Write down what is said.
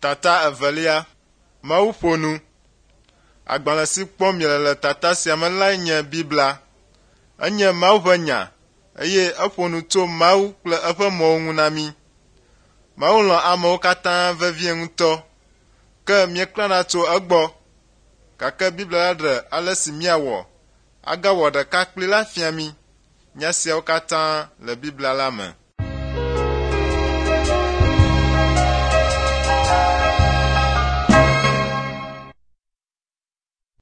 Tata evelia, Mawu ƒo nu. Agbalẽ si kpɔm miele le tata sia me lae nye Biblia. Enye Mawu ƒe nya eye eƒo nu tso Mawu kple eƒe mɔwo ŋu na mí. Mawu lɔ̃ amewo katã vevie ŋutɔ, ke míeklãna tso egbɔ, gake Biblia la ɖe ale si míawɔ, agawɔ ɖeka kpli la fia mí. Nya siawo katã le Biblia la me.